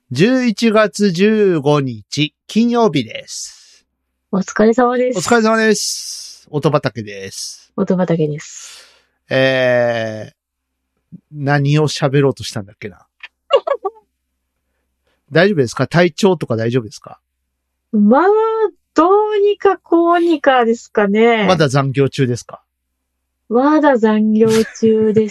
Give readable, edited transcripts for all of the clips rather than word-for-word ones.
11月15日金曜日です。 お疲れ様です。 お疲れ様です。音畑です。 音畑です。 何を喋ろうとしたんだっけな。大丈夫ですか？体調とか大丈夫ですか？ まあ、どうにかこうにかですかね。 まだ残業中ですか？ まだ残業中です。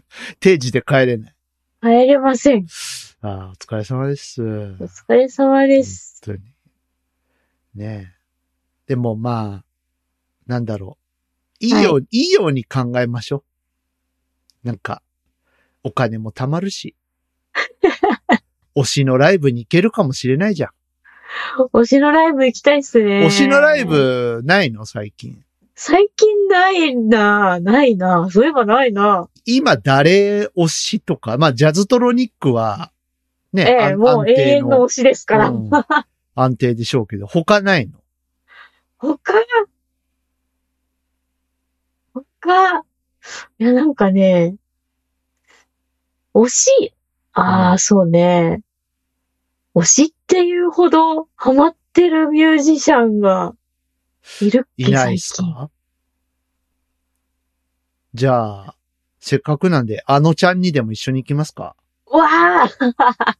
定時で帰れない。 帰れません。 お疲れ様です。 お疲れ様です。 本当に。ねえ。でもまあ、なんだろう。いいように考えましょう。なんか、お金も貯まるし。推しのライブに行けるかもしれないじゃん。 推しのライブ行きたいっすね。 推しのライブないの最近。 最近ないな。そういえばないな。 今誰推しとか、まあジャズトロニックは、ね、 もう永遠の推しですから。 安定でしょうけど、他ないの？ いや、なんかね、推し、そうね。推しっていうほどハマってるミュージシャンがいるっけ？ いないっすか？じゃあ、せっかくなんで、あのちゃんにでも一緒に行きますか？ わー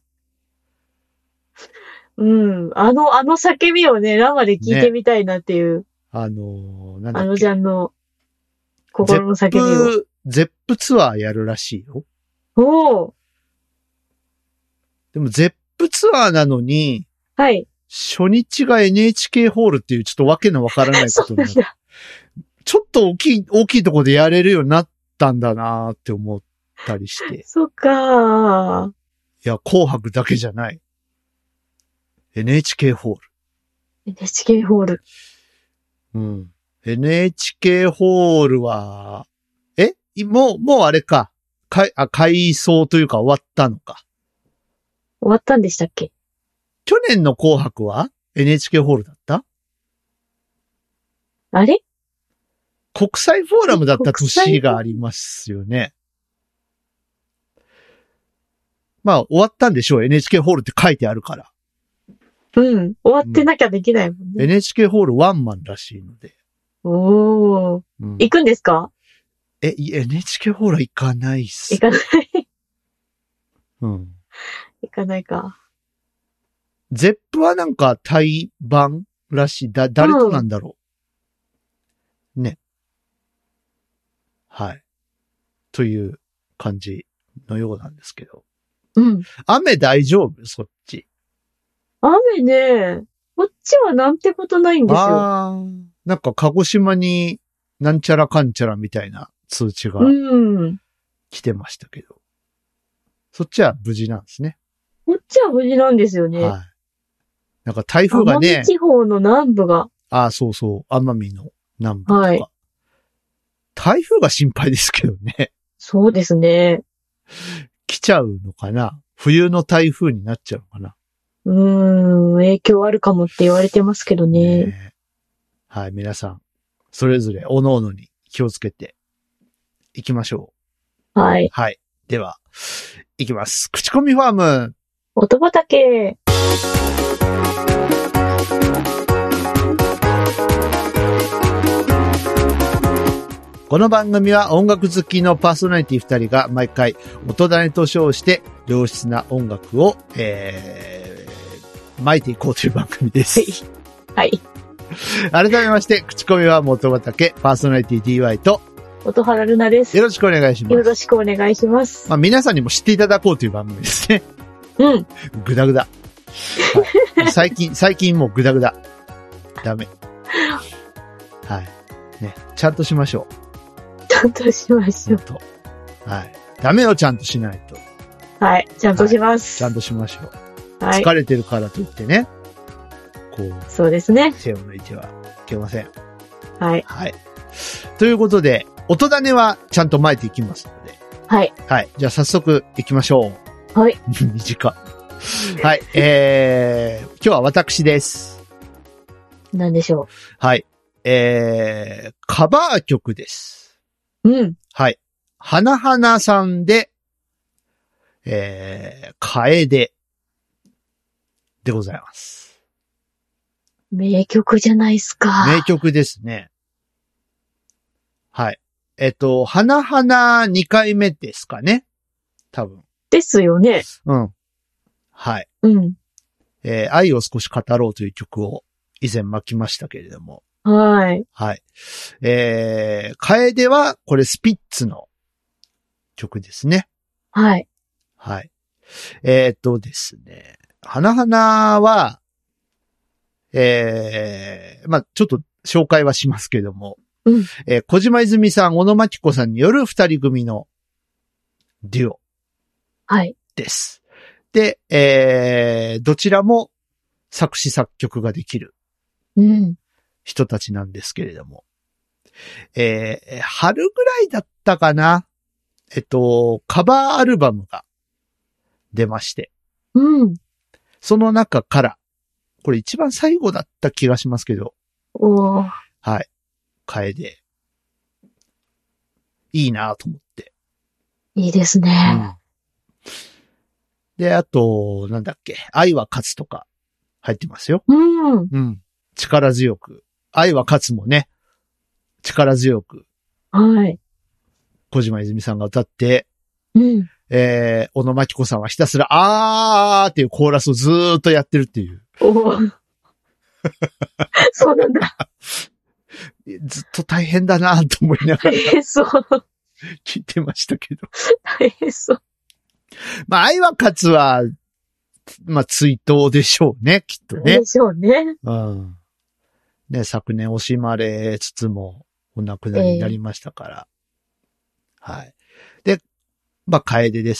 うん。あの叫びをね、生で聞いてみたいなっていう。 なんだっけ。 あのちゃんの心の叫びを。 ゼップツアーやるらしいよ。 おー。 でもゼップツアーなのに、 はい。 初日が NHK ホールっていうちょっとわけのわからないことになる。ちょっと大きいところでやれるようになったんだなーって思ったりして。 そっかー。 いや、紅白だけじゃない。NHK ホール。 NHK ホール。 うん。NHK ホールは、もうあれか。改装というか終わったのか。 終わったんでしたっけ？ 去年の紅白は NHK ホールだった？ あれ？ 国際フォーラムだった年がありますよね。まあ終わったんでしょう。NHK ホールって書いてあるから。 うん。終わってなきゃできないもんね。 NHK ホールワンマンらしいので。 おー。行くんですか？ NHK ホールは行かないっす。 行かない。 うん。 行かないか。 ゼップはなんか対バンらしい。誰となんだろう。ね。はい。という感じのようなんですけど。 うん。 雨大丈夫？そっち。 雨ね、こっちはなんてことないんですよ。 なんか鹿児島になんちゃらかんちゃらみたいな通知が来てましたけど。そっちは無事なんですね。 こっちは無事なんですよね。 はい。なんか台風がね。 奄美地方の南部が。 そうそう。奄美の南部とか。 はい。 台風が心配ですけどね。 そうですね。 来ちゃうのかな？冬の台風になっちゃうのかな？ 影響あるかもって言われてますけどね。 はい、皆さん、それぞれ各々に気をつけていきましょう。はい。 はい。では、いきます。口コミファーム。 音畑。 この番組は音楽好きのパーソナリティ2人が毎回音種と称して良質な音楽を、巻いていこうという番組です。 はい。 改めまして、口コミは音畑、パーソナリティ DY と、 音原ルナです。 よろしくお願いします。 よろしくお願いします。 皆さんにも知っていただこうという番組ですね。 うん。 ぐだぐだ。はい、最近もうぐだぐだ。ダメ。はい。ね、ちゃんとしましょう。 ちゃんとしましょう。 はい。ダメよ、ちゃんとしないと。 はい。ちゃんとします。 ちゃんとしましょう。 はい。 疲れてるからといってね。 そうですね。 手を抜いてはいけません。 はい。 はい。ということで、音種はちゃんと巻いていきますので。 はい。 はい。じゃあ早速行きましょう。はい。 短い。はい。今日は私です。 何でしょう。 はい。カバー曲です。 うん。 はい。花々さんで、楓。 でございます。 名曲じゃないですか。 名曲ですね。はい。花々2回目ですかね。多分。 ですよね。 うん。はい。 うん。 愛を少し語ろうという曲を以前巻きましたけれども。 はい。 はい。楓は、これスピッツの曲ですね。 はい。 はい。ですね。花々は、まあ、ちょっと紹介はしますけども、 うん。 小島泉さん、小野真紀子さんによる二人組のデュオはい。 です。で、どちらも作詞作曲ができるうん。 人たちなんですけれども、春ぐらいだったかな。カバーアルバムが出まして、 うん。 その中から、これ一番最後だった気がしますけど、 おー。 はい。楓。いいなと思って。 いいですね。 で、あと、なんだっけ、愛は勝つとか入ってますよ。 うん。 うん。力強く。愛は勝つもね、力強く、 はい。 小島泉さんが歌って、 うん。 小野真紀子さんはひたすら、あーっていうコーラスをずーっとやってるっていう。 おー。そうなんだ。 ずっと大変だなと思いながら大変そう。 聞いてましたけど。 大変そう。 まあ、愛は勝つは、まあ、追悼でしょうね、きっとねで。しょうね。 うん。ね、昨年惜しまれつつもお亡くなりになりましたから。はい。で、まあ、楓です。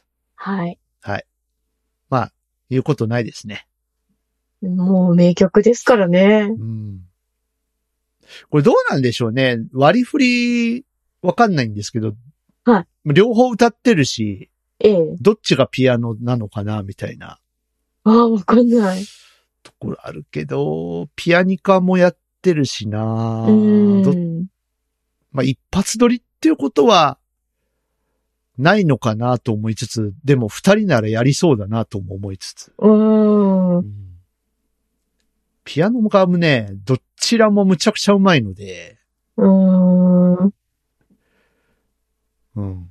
はい。 はい。まあ、言うことないですね。 もう名曲ですからね。 うん。これどうなんでしょうね。割り振り、わかんないんですけど。 はい。 両方歌ってるし、 ええ。 どっちがピアノなのかな、みたいなああ、わかんない。 ところあるけど、ピアニカもやってるしなまあ、一発撮りっていうことは、ないのかなと思いつつ、でも二人ならやりそうだなとも思いつつ。ピアノ側もね、どちらもむちゃくちゃうまいので。うん。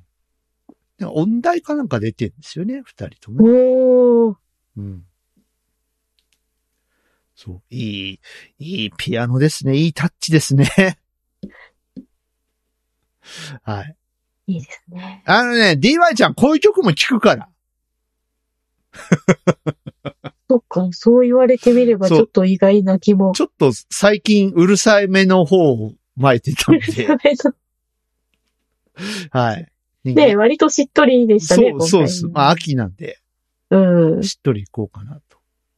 音大かなんか出てるんですよね、二人とも。うん。そう。いいピアノですね。いいタッチですね。はい。 いいですね。 DY ちゃんこういう曲も聴くから。 そっか、そう言われてみればちょっと意外な気も。 ちょっと最近うるさいめの方を巻いてたんで。はい。 ね割としっとりでしたね。 そうです。まあ秋なんで。しっとりいこうかなと。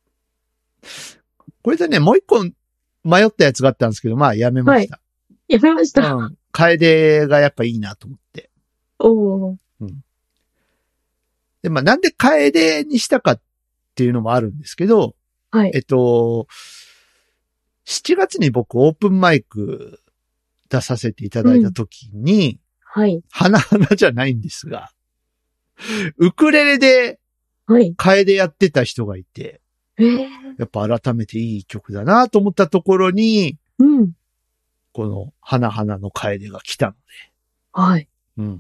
これでね、もう一個迷ったやつがあったんですけど、まあやめました。 はい、やめました。 うん。楓がやっぱいいなと思って。うん。で、まあなんで楓にしたかっていうのもあるんですけど、 はい。 7月に僕オープンマイク出させていただいた時に、 はい。 花々じゃないんですが、ウクレレで、楓やってた人がいて、やっぱ改めていい曲だなと思ったところに、この花々の楓が来たので、 はい。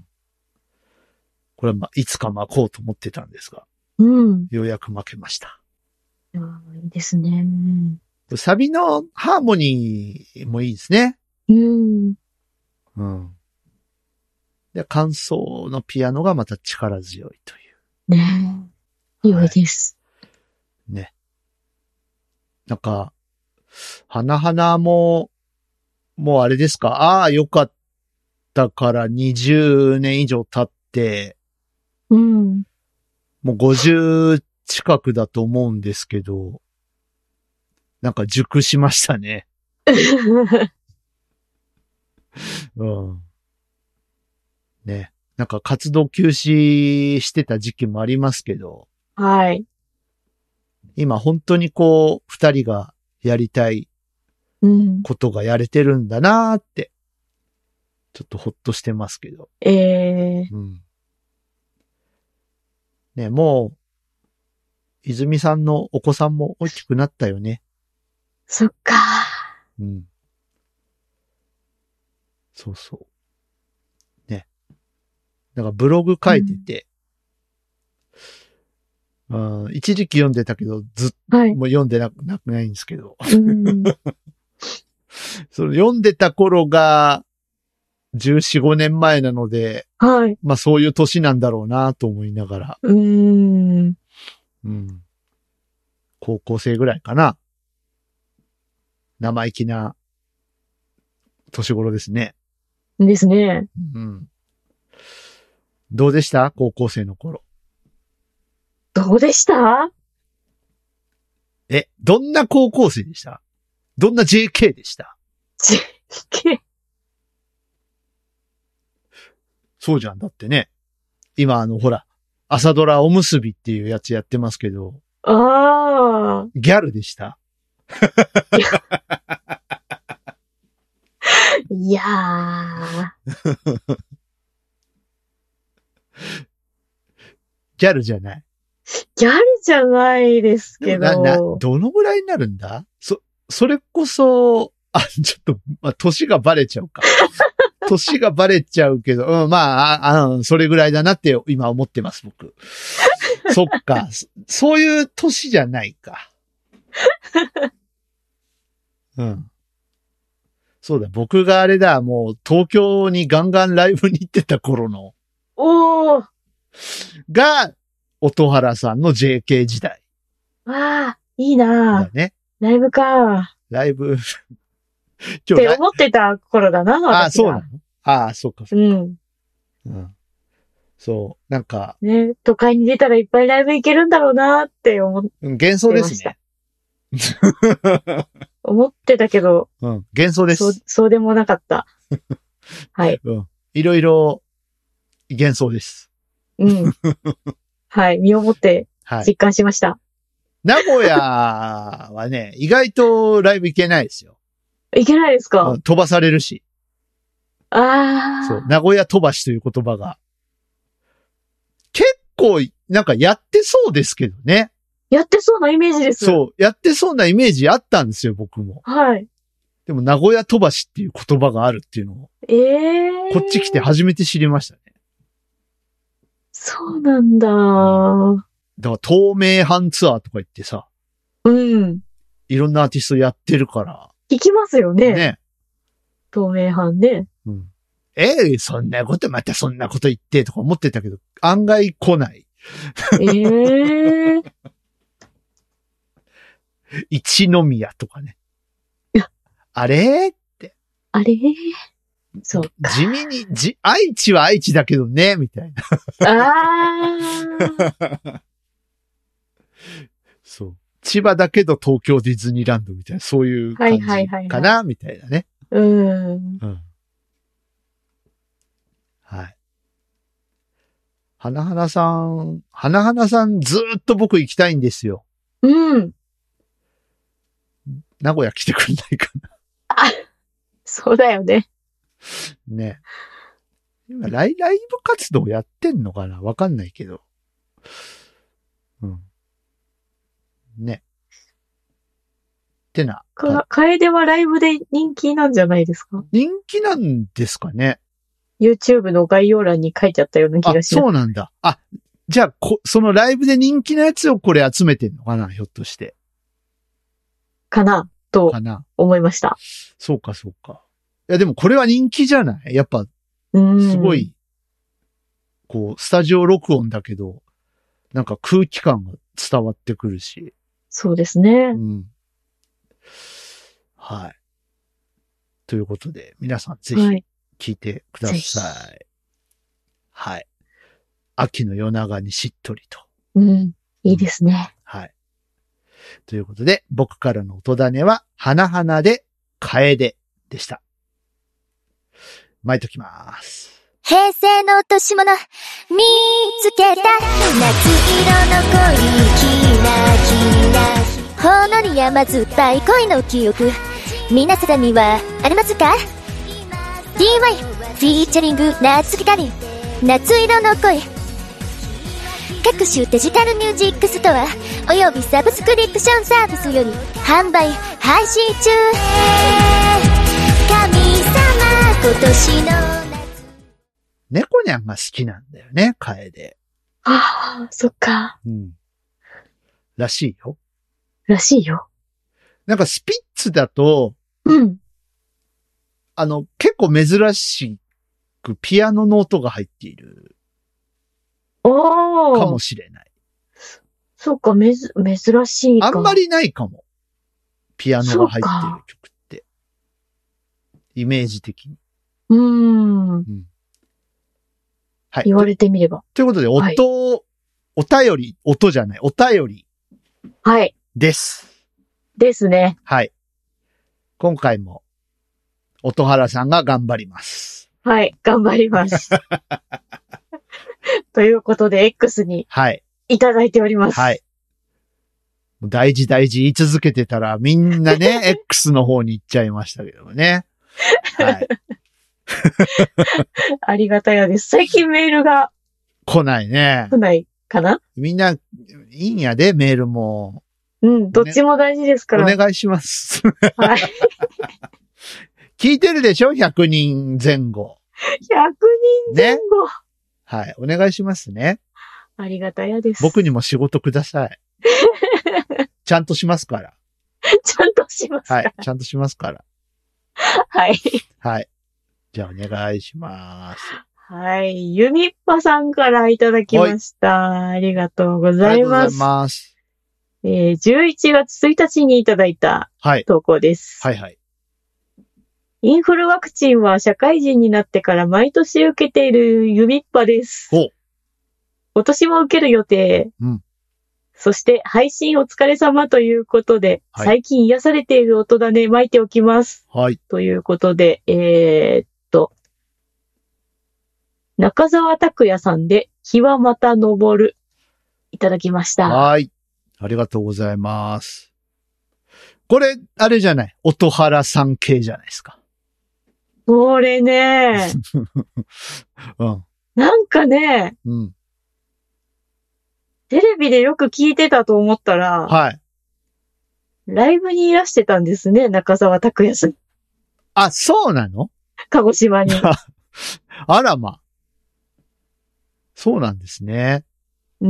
これはまあいつか巻こうと思ってたんですが、ようやく巻けました。 いいですね。 サビのハーモニーもいいですね。で、感想のピアノがまた力強いという。 ねえ。良いです。 ね。なんか、花々もうあれですか、ああ、よかったから20年以上経って、もう50近くだと思うんですけど、なんか熟しましたね。ね。なんか活動休止してた時期もありますけど。 はい。 今本当にこう、二人がやりたいことがやれてるんだなーって、ちょっとほっとしてますけど。ね、もう、 泉さんのお子さんも大きくなったよね。 そっか。 うん。そうそう。ね。だからブログ書いてて、一時期読んでたけど、 はい。 もう読んでなくないんですけど。 うん。 その読んでた頃が14、5年前なので、 はい。 まあそういう年なんだろうなと思いながら。 うん。 高校生ぐらいかな。生意気な年頃ですね。 ですね。 うん。どうでした高校生の頃。 どうでした？ どんな高校生でした？どんな JK でした？ JK。 そうじゃん。だってね。今ほら、朝ドラおむすびっていうやつやってますけど。 ああ。 ギャルでした？ いやー。 ギャルじゃない。 ギャルじゃないですけど。 どのぐらいになるんだ？それこそ、ちょっと、まあ、年がバレちゃうか。年がバレちゃうけど、まあ、それぐらいだなって今思ってます、僕。そっか。そういう年じゃないか。うん。そうだ、僕があれだ、もう東京にガンガンライブに行ってた頃の。 おー。 が、音原さんの JK 時代。 ああ、いいなだね。 ライブか。 ライブ。 って思ってた頃だな、私そうなの？そうか、そうか。うん。そう、なんか。 ね、都会に出たらいっぱいライブ行けるんだろうなって思ってました。 幻想ですね。 思ってたけど。 うん、幻想です。 そうでもなかった。はい。 うん。いろいろ幻想です。 うん。はい。身をもって実感しました。 名古屋はね、意外とライブ行けないですよ。 行けないですか？ 飛ばされるし。 ああ。 そう、名古屋飛ばしという言葉が。結構、なんかやってそうですけどね。 やってそうなイメージです。 そう、やってそうなイメージあったんですよ、僕も。 はい。 でも名古屋飛ばしっていう言葉があるっていうのを。こっち来て初めて知りましたね。 そうなんだ。 だから透明版ツアーとか言ってさ。 うん。 いろんなアーティストやってるから。 聞きますよね。 ね。 透明版ね。 うん。そんなこと、またそんなこと言ってとか思ってたけど、案外来ない。一宮とかね。あれって。 あれそうか。 地味に、愛知は愛知だけどね、みたいな。そう。千葉だけど東京ディズニーランドみたいな、そういう感じかな、みたいなね。うん。はい。花々さんずーっと僕行きたいんですよ。 うん。 名古屋来てくんないかな。 そうだよね。 ね。今ライブ活動やってんのかな？わかんないけど。うん。ね。ってな。 楓はライブで人気なんじゃないですか？ 人気なんですかね。 YouTube の概要欄に書いてあったような気がします。 そうなんだ。じゃあ、そのライブで人気のやつをこれ集めてんのかな？ひょっとして。 かなと思いました。 そうか、そうか。いや、でもこれは人気じゃない？やっぱ、すごい、こう、スタジオ録音だけど、なんか空気感が伝わってくるし。 そうですね。 うん。はい。ということで、皆さんぜひ聞いてください。はい。秋の夜長にしっとりと。 うん。いいですね。 はい。ということで、僕からの音種は、花々で楓でした。巻いときます。 平成の落とし物、見つけた。夏色の恋、キラキラ。ほんのり甘酸っぱい恋の記憶。皆さんにはありますか？ DY フィーチャリング夏木かり夏色の恋。各種デジタルミュージックストアおよびサブスクリプションサービスより販売配信中。神様今年の夏。 猫ニャンが好きなんだよね、楓。 ああ、そっか。 うん。らしいよ。 らしいよ。 なんかスピッツだと、 うん。 結構珍しくピアノの音が入っているおー。 かもしれない。 そうか、珍しいか。 あんまりないかも。ピアノが入っている曲って。イメージ的に。はい。 言われてみれば。 ということで、お便りはい。 です。 ですね。 はい。今回も、音原さんが頑張ります。 はい、頑張ります。ということで、X に、はい。いただいております。 はい。大事言い続けてたら、みんなね、X の方に行っちゃいましたけどね。はい。 ありがたやです。最近メールが来ないね。 来ないかな？ みんな、いいんやで、メールも。 うん、どっちも大事ですから。 お願いします。 はい。 聞いてるでしょ ?100 人前後。 100人前後、ね。 はい、お願いしますね。 ありがたやです。 僕にも仕事ください。ちゃんとしますから。 ちゃんとしますから。 はい、ちゃんとしますから。 はい。 はい。じゃあお願いします。 はい。ゆみっぱさんからいただきました。ありがとうございます。ありがとうございます。11月1日にいただいた投稿です。 はいはい。 インフルワクチンは社会人になってから毎年受けているゆみっぱです。今年も受ける予定。 うん。 そして配信お疲れ様ということで、はい、最近癒されている音だね巻いておきます。 はい。 ということで、中澤拓也さんで日はまた昇るいただきました。 はい。ありがとうございます。これ、あれじゃない。音原さん系じゃないですか。 これね。 うん。 なんかね。 うん。 テレビでよく聞いてたと思ったら。 はい。 ライブにいらしてたんですね。中澤拓也さん。 あ、そうなの？ 鹿児島に。 あらま。そうなんですね。 うん。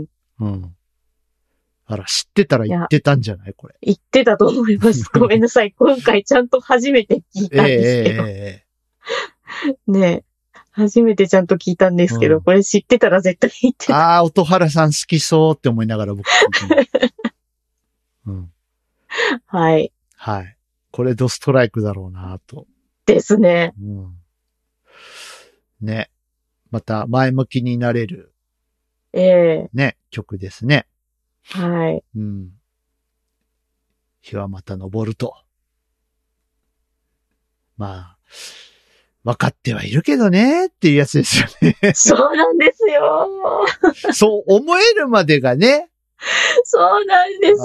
うん。あら、知ってたら言ってたんじゃないこれ。 言ってたと思います。ごめんなさい。今回ちゃんと初めて聞いたんですけど。ねえ。初めてちゃんと聞いたんですけど、これ知ってたら絶対言ってた。 ああ、音原さん好きそうって思いながら僕聞いてうん。 はい。 はい。これドストライクだろうなと。 ですね。 うん。ね。また前向きになれる。ね、曲ですね。 はい。 うん。日はまた昇ると。まあ、分かってはいるけどねっていうやつですよね。 そうなんですよ。 そう思えるまでがね。 そうなんです。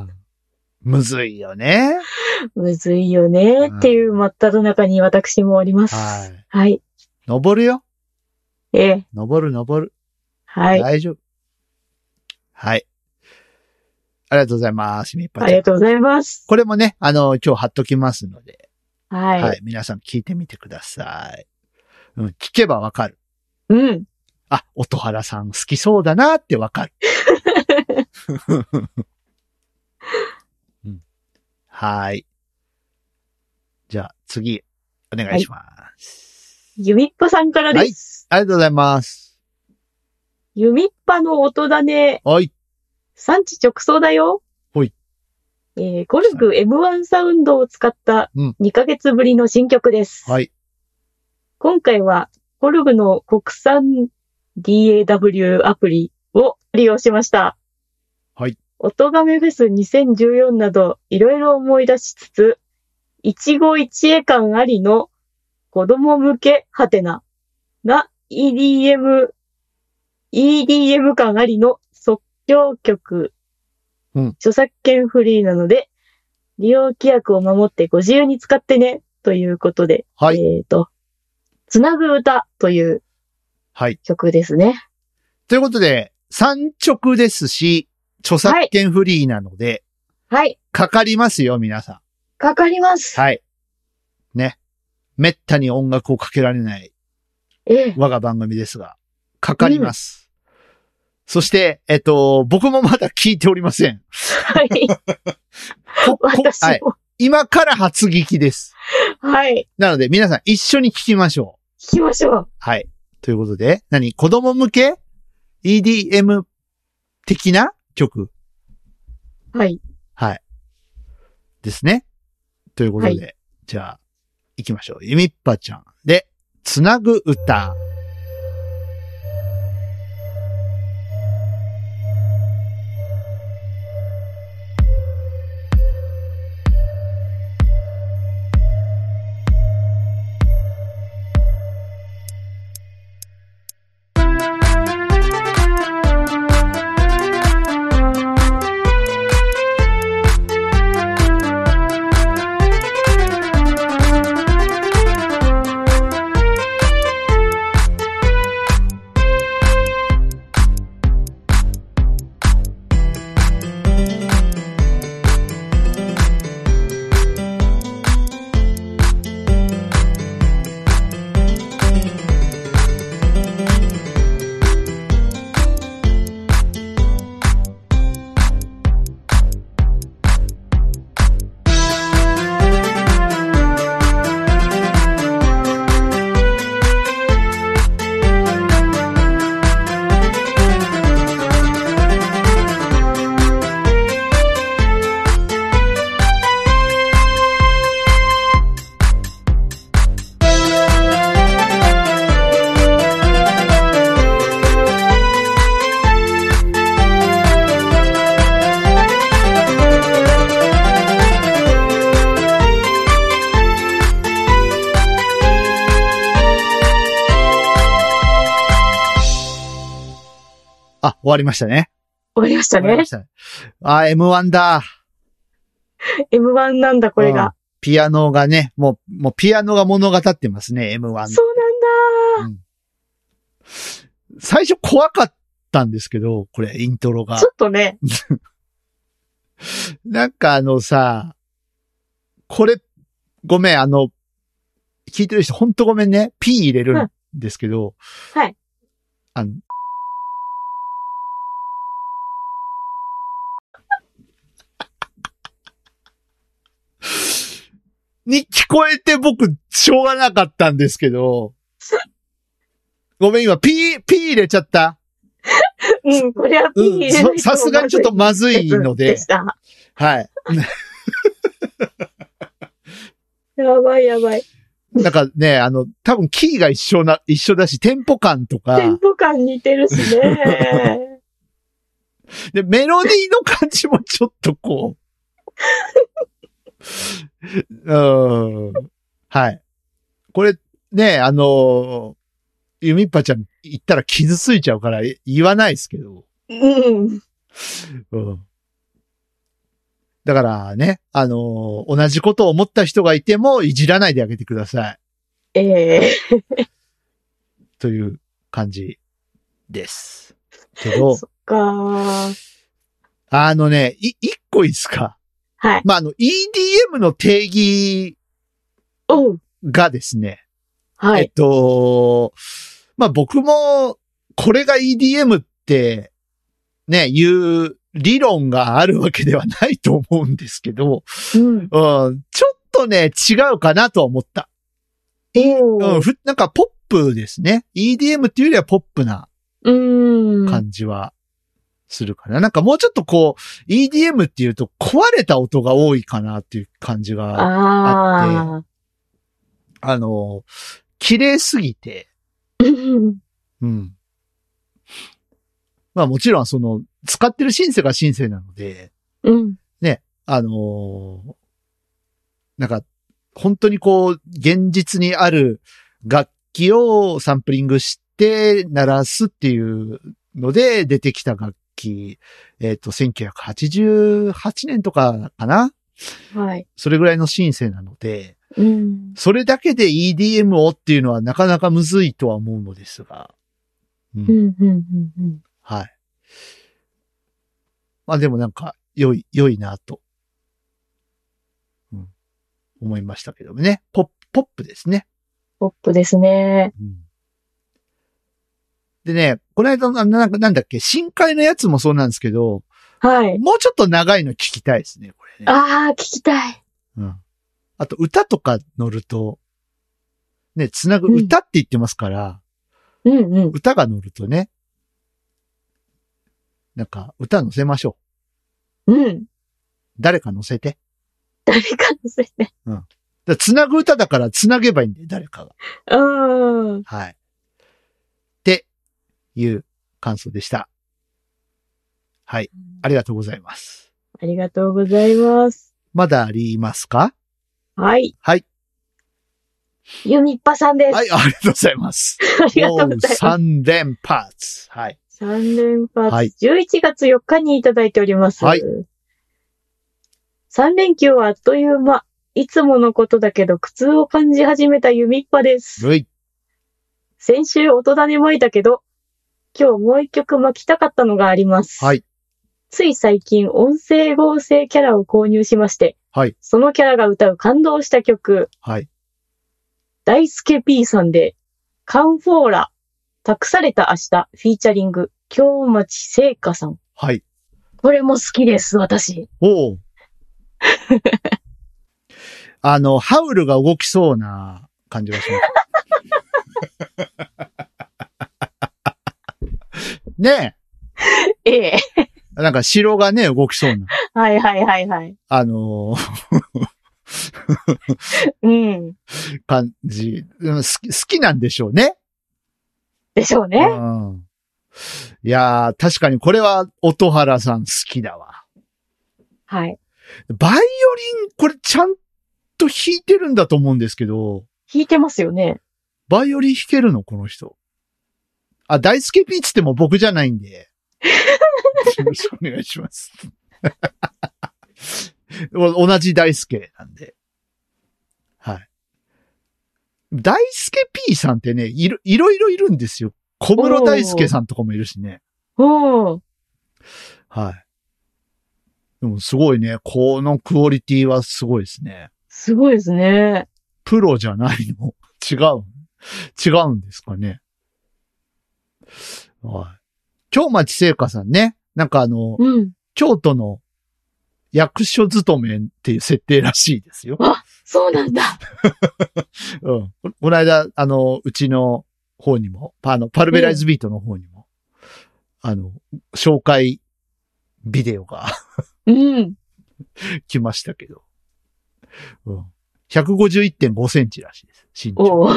むずいよね。 むずいよねっていう真っ只中に私もおります。はい。はい。 昇るよ。昇る。 はい。 大丈夫。はい。ありがとうございます。みっぱちゃん。 ありがとうございます。 これもね、今日貼っときますので。 はい。 はい。皆さん聞いてみてください。うん。聞けばわかる。 うん。 あ、音原さん好きそうだなってわかる。うん、はい。じゃあ次、お願いします。 ゆみっぱさんからです。 はい。ありがとうございます。 ゆみっぱの音だね。 はい。 産地直送だよ。 はい。 コルグ M1 サウンドを使った2ヶ月ぶりの新曲です。 はい。 今回はコルグの国産 DAW アプリを利用しました。 はい。 音亀フェス2014などいろいろ思い出しつつ、一期一会感ありの子供向けハテナな EDM 感ありの即興曲。著作権フリーなので、利用規約を守ってご自由に使ってね、ということで、 はい。 つなぐ歌という曲ですね。 ということで、産直ですし、 著作権フリーなので、 はい。 かかりますよ、皆さかかります。 ん。はい。ね。めったに音楽をかけられないええ。 我が番組ですが、かかります。そして、僕もまだ聞いておりません。 はい。私はい。 も。 今から初聞きです。 はい。 なので皆さん一緒に聞きましょう。 聞きましょう。 はい。ということで、子供向け EDM 的な曲はい。 はい。ですね。ということで、 はじゃあ、行きましょう。ゆみっぱちゃんで、つなぐ歌。あ、終わりましたね。 終わりましたね。 終わりましたね。M1 だ。 M1 なんだ、これが。 ピアノがね、もうピアノが物語ってますね、M1。 そうなんだ、 最初怖かったんですけど、これ、イントロが。 ちょっとね。 なんかさ、これ、ごめん、聞いてる人、ほんとごめんね。P 入れるんですけど、 はい。 に聞こえて僕、しょうがなかったんですけど、ごめん、今、P 入れちゃった。 うん、これは P 入れないとさすがにちょっとまずいので。はい。 やばいやばい。 なんかね、多分キーが一緒だし、テンポ感とか。 テンポ感似てるしね。 で、メロディーの感じもちょっとこう。はい。これ、ね、ゆみっぱちゃん言ったら傷ついちゃうから言わないですけど。だからね、同じことを思った人がいてもいじらないであげてください。という感じです。けど。 そっかー。一個いいですか？ はい。 まあ、EDM の定義がですね。 はい。 まあ、僕も、これが EDM って、ね、いう理論があるわけではないと思うんですけど、ちょっとね、違うかなとは思った。なんかポップですね。EDM っていうよりはポップな感じはするかな。なんかもうちょっとこう、EDM っていうと壊れた音が多いかなっていう感じがあって、綺麗すぎて、まあもちろん使ってるシンセがシンセなので、ね、なんか、本当にこう、現実にある楽器をサンプリングして鳴らすっていうので出てきた楽器、1988年とかかな？ はい。 それぐらいのシンセなので、それだけで EDM をっていうのはなかなかむずいとは思うのですが。はい。 まあでもなんか、良いなと、思いましたけどもね。ポップですね。 ポップですね。 でね、この間のなんだっけ、深海のやつもそうなんですけど、 はい。 もうちょっと長いの聞きたいですね、これね。 ああ、聞きたい。 あと歌とか乗ると、ね、つなぐ歌って言ってますから、歌が乗るとね、なんか歌乗せましょう。 誰か乗せて。 誰か乗せて。 つなぐ歌だからつなげばいいんだよ、誰かが。はい。っていう感想でした。はい。ありがとうございます。 ありがとうございます。 まだありますか？ はい。 はい。 ゆみっぱさんです。 はい、ありがとうございます。 ありがとうございます。 3連発。はい。 3連発。 はい。 11月4日にいただいております。 はい。 3連休はあっという間。いつものことだけど苦痛を感じ始めたゆみっぱです。先週音種巻いたけど、今日もう一曲巻きたかったのがあります。 はい。 つい最近音声合成キャラを購入しまして、 はい。 そのキャラが歌う感動した曲。 はい。 大輔 P さんで、カンフォーラ、託された明日、フィーチャリング、京町聖華さん。 はい。 これも好きです、私。 おう。ハウルが動きそうな感じがします。ねえ。ええ。 なんか城がね、動きそうな。 はいはいはいはい。 感じ。好きなんでしょうね。 でしょうね。 いやー、確かにこれは音原さん好きだわ。 はい。 バイオリン、これちゃんと弾いてるんだと思うんですけど。 弾いてますよね。 バイオリン弾けるのこの人。あ、大輔ピーチっても僕じゃないんで。よろしくお願いします。同じ大輔なんで。はい。大輔 P さんってね、いろいろいるんですよ。小室大輔さんとかもいるしね。はい。でもすごいね。このクオリティはすごいですね。 すごいですね。 プロじゃないの？違うんですかね。はい。京町聖華さんね。なんか京都の役所勤めっていう設定らしいですよ。 あ、そうなんだ。 この間、うちの方にも、パルベライズビートの方にも、紹介ビデオが来ましたけど。151.5 センチらしいです。身長。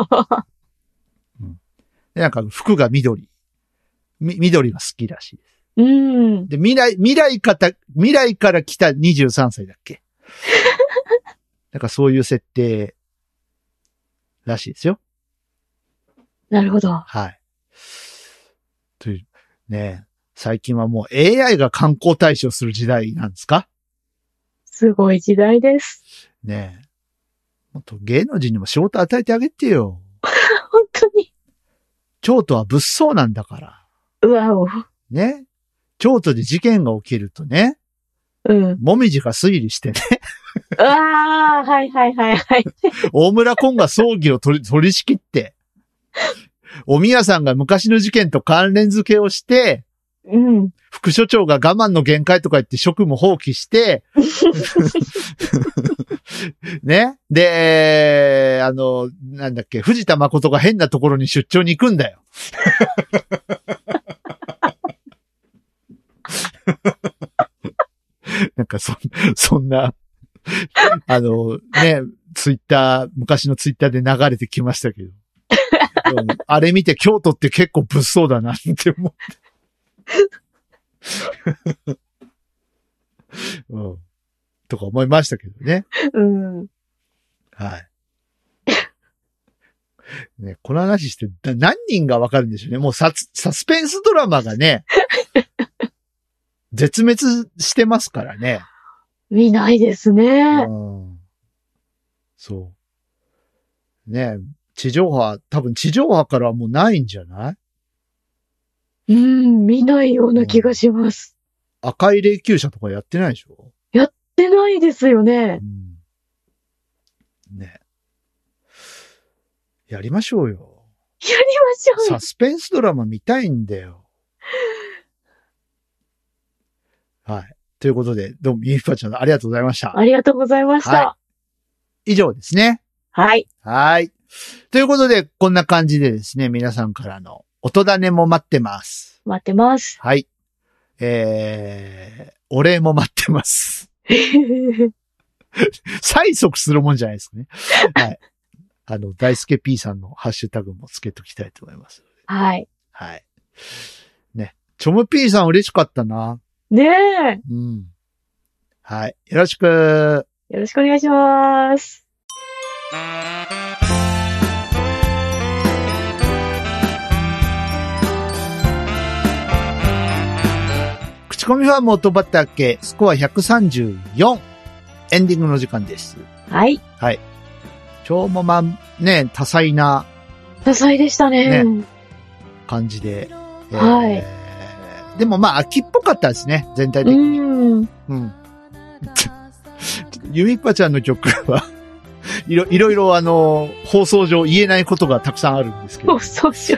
でなんか服が緑が好きらしいです。で、未来から来た23歳だっけなんかそういう設定らしいですよ。 なるほど。 はい。という、ね、最近はもう AI が観光大使をする時代なんですか？ すごい時代です。 ねえ。もっと芸能人にも仕事与えてあげてよ。 本当に。京都は物騒なんだから。 うわお。 ね。京都で事件が起きるとね。もみじが推理してね。 はいはいはいはい。 大村崑が葬儀を取り仕切って、お宮さんが昔の事件と関連付けをして、副所長が我慢の限界とか言って職務放棄して、ね。で、なんだっけ、藤田誠が変なところに出張に行くんだよ。なんかそんな、ね、昔のツイッターで流れてきましたけど。あれ見て京都って結構物騒だなって思って。とか思いましたけどね。はい。ね、この話して何人がわかるんでしょうね。もうサスペンスドラマがね、絶滅してますからね。 見ないですね。 そう。ね、多分地上波からはもうないんじゃない？ 見ないような気がします。 赤い霊柩車とかやってないでしょ？ やってないですよね。 ね。やりましょうよ。 やりましょうよ。 サスペンスドラマ見たいんだよ。はい。ということで、どうも、ゆみぱちゃんありがとうございました。 ありがとうございました。 はい、以上ですね。 はい。 はい。ということで、こんな感じでですね、皆さんからの音種も待ってます。 待ってます。 はい。お礼も待ってます。催促するもんじゃないですね。はい。大輔 P さんのハッシュタグもつけときたいと思います。 はい。 はい。ね。チョム P さん嬉しかったな。 ねえ。 うん。はい。よろしく。 よろしくお願いします。 口コミファーム音畑、スコア134。エンディングの時間です。 はい。 はい。今日もね、多彩でしたね。 感じで。 はい。 でも秋っぽかったですね、全体的に。うん。ゆみっぱちゃんの曲はいろいろ放送上言えないことがたくさんあるんですけど。 放送上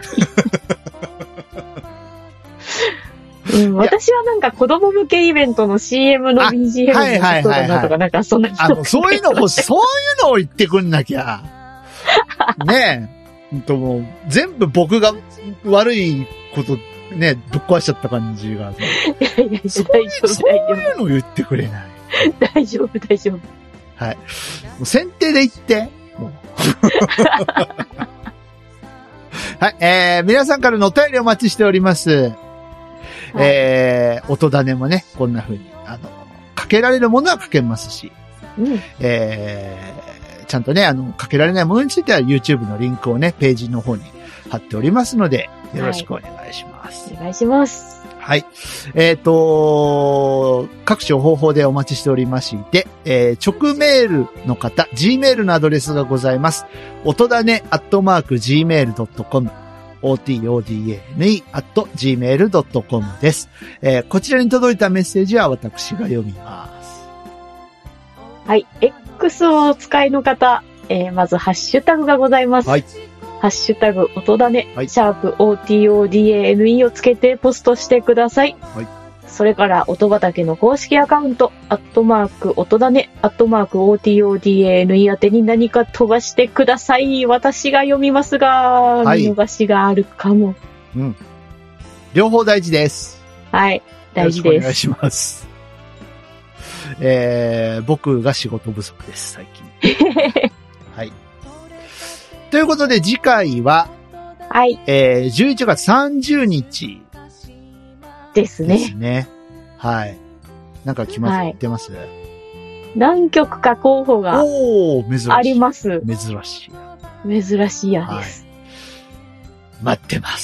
私はなんか子供向けイベントの CM の BGM のことだなとか、なんかそんなそういうのを言ってくんなきゃ。ねえ。もう全部僕が悪いことね、ぶっ壊しちゃった感じが。 いや、そういうのを言ってくれない。 大丈夫。 はい。もう先手で言って。はい。皆さんからのお便りお待ちしております。音種もね、こんな風に、かけられるものはかけますし、ちゃんとね、かけられないものについては YouTube のリンクをね、ページの方に貼っておりますので、よろしくお願いします。 お願いします。 はい。各種方法でお待ちしておりまして、直メールの方、Gmail のアドレスがございます。音種@gmail.com otodane@gmail.com です。こちらに届いたメッセージは私が読みます。はい。 X をお使いの方、まずハッシュタグがございます。 はい。 ハッシュタグ音種、 はい、 #otodane をつけてポストしてください。 はい。 それから音畑の公式アカウント、音種、otodane 宛てに何か飛ばしてください。私が読みますが、 はい、 見逃しがあるかも。 うん。両方大事です。 はい。大事です。 よろしくお願いします。僕が仕事不足です、最近。はい。ということで次回は、 はい。 11月30日。 ですね。 ですね。はい。なんか決まってます？はい、 何曲か候補があります。 珍しいやです、 はい。待ってます。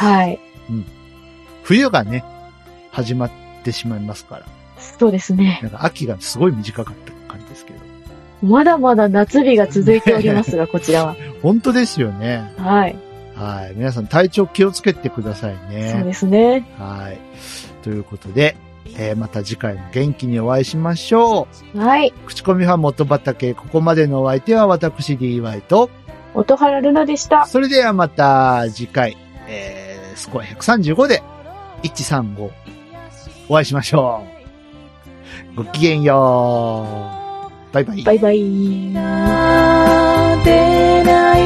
はい。 うん。冬がね、始まってしまいますから。 そうですね。 なんか秋がすごい短かった感じですけど。 まだまだ夏日が続いておりますが、こちらは。 本当ですよね。 はい。 はい。皆さん体調気をつけてくださいね。 そうですね。 はい。ということで、また次回も元気にお会いしましょう。はい。 口コミファン元畑、ここまでのお相手は私 DY と、 音原ルナでした。 それではまた次回、スコア135で、135、お会いしましょう。ごきげんよう。バイバイ。 バイバイ。出ない、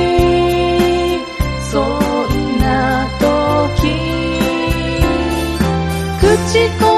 そんな時、口